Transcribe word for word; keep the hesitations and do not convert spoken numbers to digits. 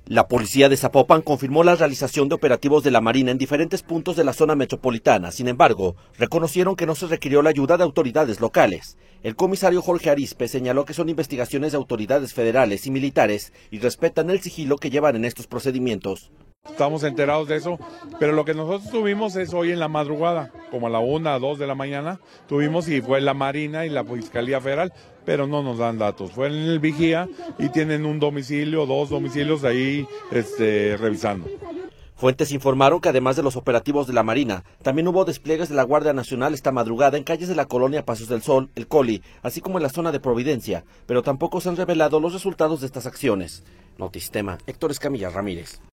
La policía de Zapopan confirmó la realización de operativos de la Marina en diferentes puntos de la zona metropolitana. Sin embargo, reconocieron que no se requirió la ayuda de autoridades locales. El comisario Jorge Arispe señaló que son investigaciones de autoridades federales y militares y respetan el sigilo que llevan en estos procedimientos. Estamos enterados de eso, pero lo que nosotros tuvimos es hoy en la madrugada, como a la una, a dos de la mañana, tuvimos y fue la Marina y la Fiscalía Federal, pero no nos dan datos. Fue en el vigía y tienen un domicilio, dos domicilios ahí este, revisando. Fuentes informaron que además de los operativos de la Marina, también hubo despliegues de la Guardia Nacional esta madrugada en calles de la colonia Pasos del Sol, El Coli, así como en la zona de Providencia, pero tampoco se han revelado los resultados de estas acciones. Notistema, Héctor Escamilla Ramírez.